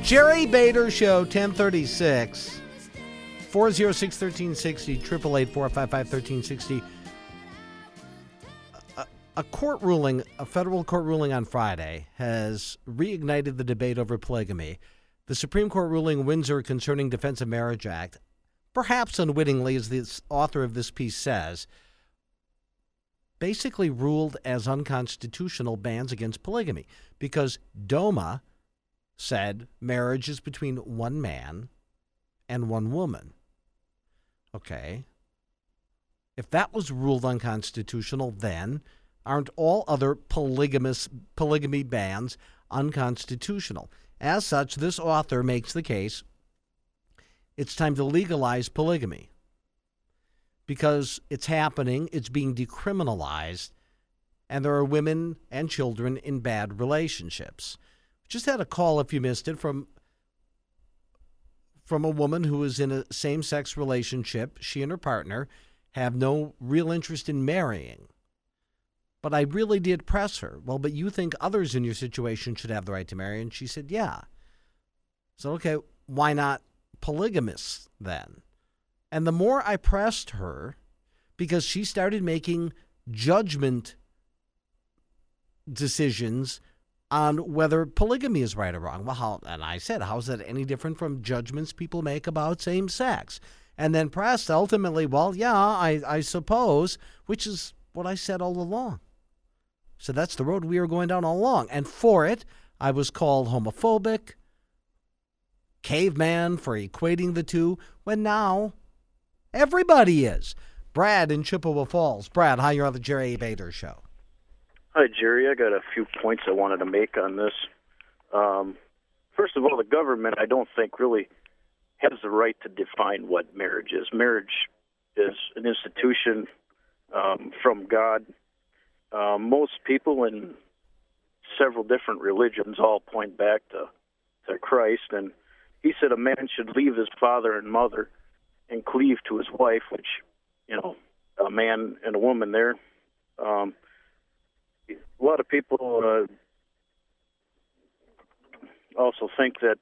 Jerry Bader Show, 1036. 406-1360, 888-455-1360. A court ruling, a federal court ruling on Friday, has reignited the debate over polygamy. The Supreme Court ruling Windsor concerning Defense of Marriage Act, perhaps unwittingly, as the author of this piece says, basically ruled as unconstitutional bans against polygamy because DOMA said marriage is between one man and one woman. Okay. If that was ruled unconstitutional, then aren't all other polygamy bans unconstitutional? As such, this author makes the case it's time to legalize polygamy because it's happening, it's being decriminalized, and there are women and children in bad relationships. Just had a call, if you missed it, from a woman who is in a same-sex relationship. She and her partner have no real interest in marrying. But I really did press her. Well, but you think others in your situation should have the right to marry? And she said, yeah. So, okay, why not polygamists then? And the more I pressed her, because she started making judgment decisions on whether polygamy is right or wrong. Well, and I said, how is that any different from judgments people make about same sex? And then pressed ultimately, well, yeah, I suppose, which is what I said all along. So that's the road we are going down all along. And for it, I was called homophobic, caveman for equating the two, when now everybody is. Brad in Chippewa Falls. Brad, hi, you're on the Jerry Bader Show. Hi, Jerry. I got a few points I wanted to make on this. First of all, the government, I don't think, really has the right to define what marriage is. Marriage is an institution from God. Most people in several different religions all point back to Christ, and he said a man should leave his father and mother and cleave to his wife, which, a man and a woman there. A lot of people also think that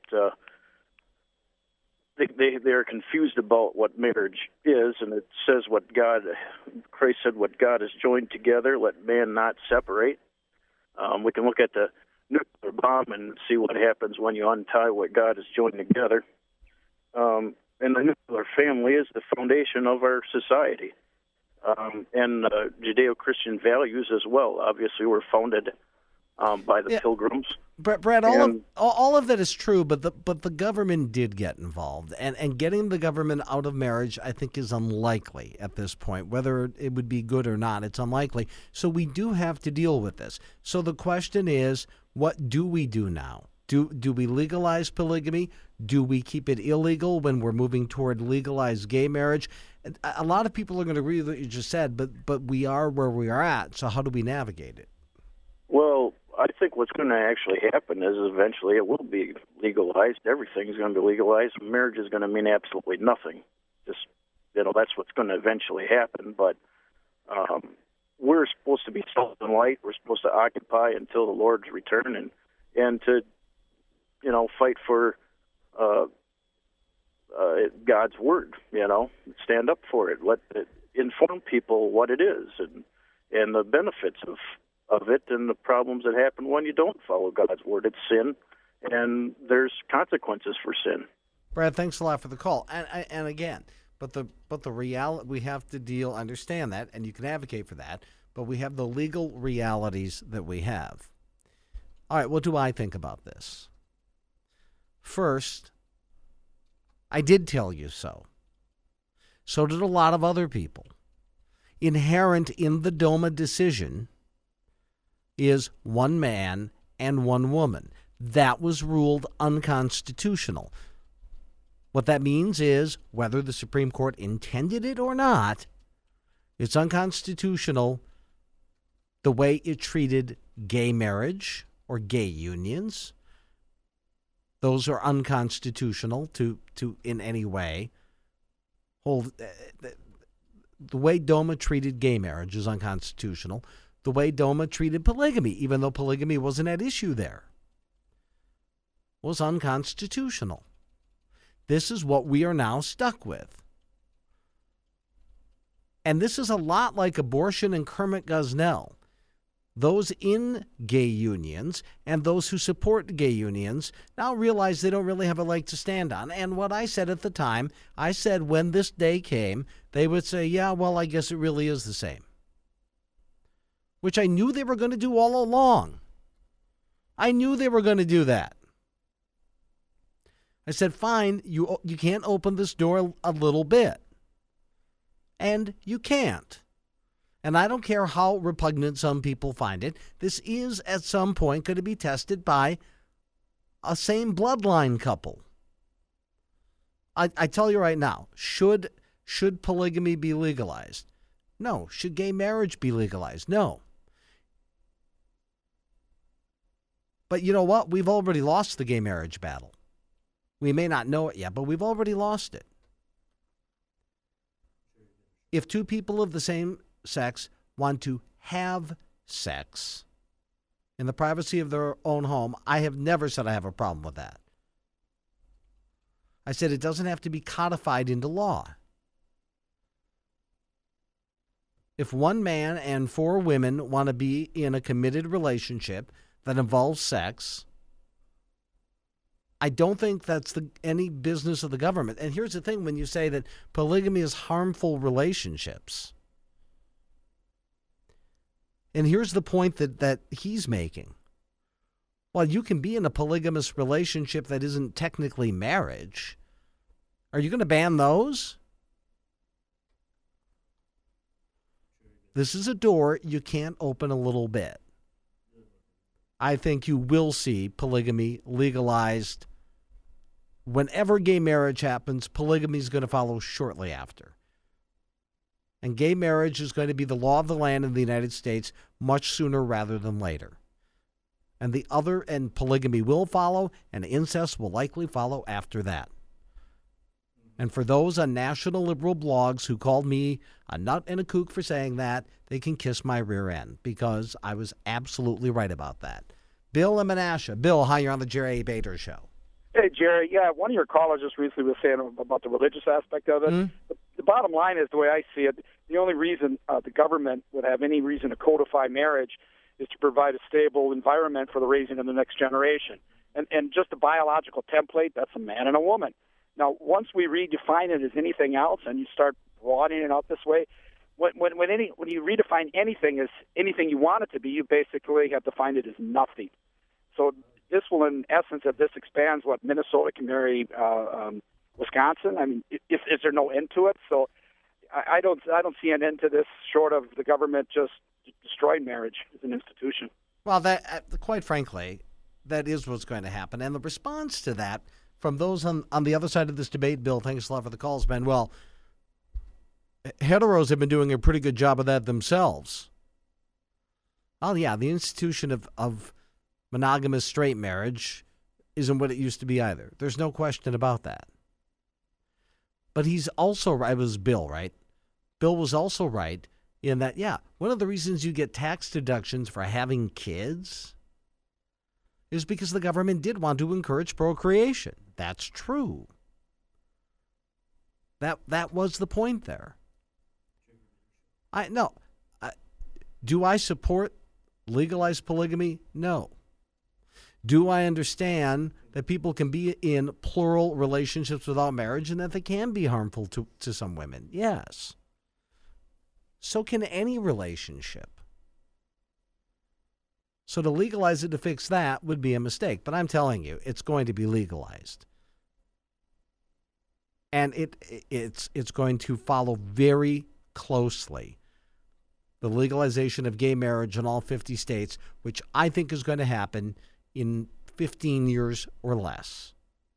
they're confused about what marriage is, and it says Christ said, what God has joined together, let man not separate. We can look at the nuclear bomb and see what happens when you untie what God has joined together. And the nuclear family is the foundation of our society. And Judeo-Christian values as well. Obviously, were founded by the Pilgrims. Brad, all of that is true, but the government did get involved, and getting the government out of marriage, I think, is unlikely at this point. Whether it would be good or not, it's unlikely. So we do have to deal with this. So the question is, what do we do now? Do we legalize polygamy? Do we keep it illegal when we're moving toward legalized gay marriage? A lot of people are going to agree with what you just said, but we are where we are at. So how do we navigate it? Well, I think what's going to actually happen is eventually it will be legalized. Everything's going to be legalized. Marriage is going to mean absolutely nothing. Just, that's what's going to eventually happen. But we're supposed to be salt and light. We're supposed to occupy until the Lord's return and to, fight for God's word, stand up for it. Let it inform people what it is and the benefits of it and the problems that happen when you don't follow God's word. It's sin, and there's consequences for sin. Brad, thanks a lot for the call. And again, but the reality, we have to understand that, and you can advocate for that, but we have the legal realities that we have. All right, what do I think about this? First, I did tell you so. So did a lot of other people. Inherent in the DOMA decision is one man and one woman. That was ruled unconstitutional. What that means is, whether the Supreme Court intended it or not, it's unconstitutional the way it treated gay marriage or gay unions. Those are unconstitutional to in any way. The way DOMA treated gay marriage is unconstitutional. The way DOMA treated polygamy, even though polygamy wasn't at issue there. was unconstitutional. This is what we are now stuck with. And this is a lot like abortion and Kermit Gosnell. Those in gay unions and those who support gay unions now realize they don't really have a leg to stand on. And what I said at the time, I said when this day came, they would say, yeah, well, I guess it really is the same. Which I knew they were going to do all along. I knew they were going to do that. I said, fine, you can't open this door a little bit. And you can't. And I don't care how repugnant some people find it. This is at some point going to be tested by a same bloodline couple. I tell you right now, should polygamy be legalized? No. Should gay marriage be legalized? No. But you know what? We've already lost the gay marriage battle. We may not know it yet, but we've already lost it. If two people of the same sex want to have sex in the privacy of their own home, I have never said I have a problem with that. I said it doesn't have to be codified into law. If one man and 4 women want to be in a committed relationship that involves sex, I don't think that's any business of the government. And here's the thing, when you say that polygamy is harmful relationships, and here's the point that he's making. Well, you can be in a polygamous relationship that isn't technically marriage. Are you going to ban those? This is a door you can't open a little bit. I think you will see polygamy legalized. Whenever gay marriage happens, polygamy is going to follow shortly after. And gay marriage is going to be the law of the land in the United States much sooner rather than later. And polygamy will follow, and incest will likely follow after that. And for those on national liberal blogs who called me a nut and a kook for saying that, they can kiss my rear end, because I was absolutely right about that. Bill and Menasha. Bill, hi, you're on the Jerry A. Bader Show. Hey, Jerry. Yeah, one of your callers just recently was saying about the religious aspect of it. Mm-hmm. The bottom line is, the way I see it, the only reason the government would have any reason to codify marriage is to provide a stable environment for the raising of the next generation. And just a biological template, that's a man and a woman. Now, once we redefine it as anything else and you start broadening it out this way, when you redefine anything as anything you want it to be, you basically have defined it as nothing. So this will, in essence, if this expands, what Minnesota can marry Wisconsin. I mean, is there no end to it? So I don't see an end to this, short of the government just destroying marriage as an institution. Well, that quite frankly, that is what's going to happen. And the response to that from those on the other side of this debate, Bill, thanks a lot for the calls, Ben. Well, heteros have been doing a pretty good job of that themselves. Oh, yeah, the institution of monogamous straight marriage isn't what it used to be either. There's no question about that. But he's also right. It was Bill, right? Bill was also right in that, yeah, one of the reasons you get tax deductions for having kids is because the government did want to encourage procreation. That's true. That was the point there. Do I support legalized polygamy? No. Do I understand that people can be in plural relationships without marriage and that they can be harmful to some women? Yes. So can any relationship. So to legalize it to fix that would be a mistake. But I'm telling you, it's going to be legalized. And it's going to follow very closely the legalization of gay marriage in all 50 states, which I think is going to happen in 15 years or less.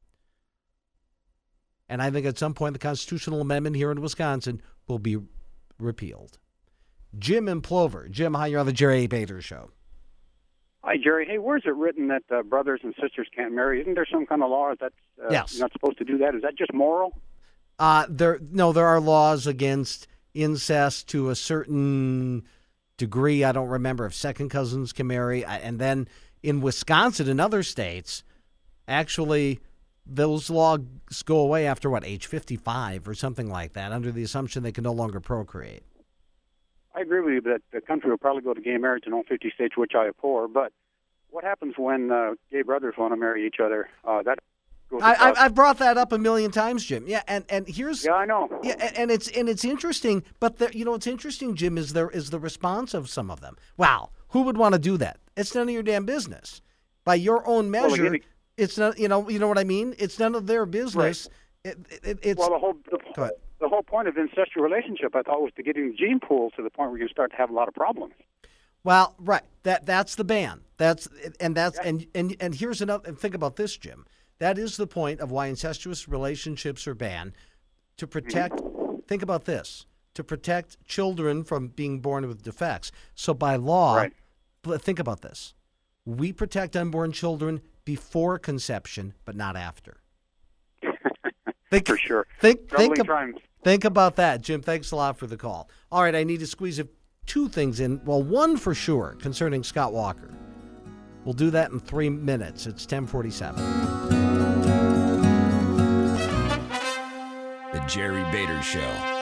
And I think at some point the constitutional amendment here in Wisconsin will be repealed. Jim in Plover. Jim, hi, you're on the Jerry A. Bader Show. Hi, Jerry. Hey, where's it written that brothers and sisters can't marry? Isn't there some kind of law that's yes. You're not supposed to do that? Is that just moral? There are laws against incest to a certain degree. I don't remember if second cousins can marry. And then in Wisconsin and other states, actually those laws go away after, age 55 or something like that, under the assumption they can no longer procreate. I agree with you that the country will probably go to gay marriage in all 50 states, which I abhor. But what happens when gay brothers want to marry each other? That goes I've brought that up a million times, Jim. Yeah, and here's I know. Yeah, and it's interesting. But what's interesting, Jim, is the response of some of them. Wow, who would want to do that? It's none of your damn business. By your own measure, it's not. You know what I mean? It's none of their business. Right. It's the whole point of incestual relationship, I thought, was to get in the gene pool to the point where you start to have a lot of problems. Well, right. That's the ban. And here's another. And think about this, Jim. That is the point of why incestuous relationships are banned, to protect. Think about this: to protect children from being born with defects. So by law, think about this: we protect unborn children before conception, but not after. For sure. Think about that, Jim. Thanks a lot for the call. All right, I need to squeeze two things in. Well, one for sure concerning Scott Walker. We'll do that in 3 minutes. It's 10:47. The Jerry Bader Show.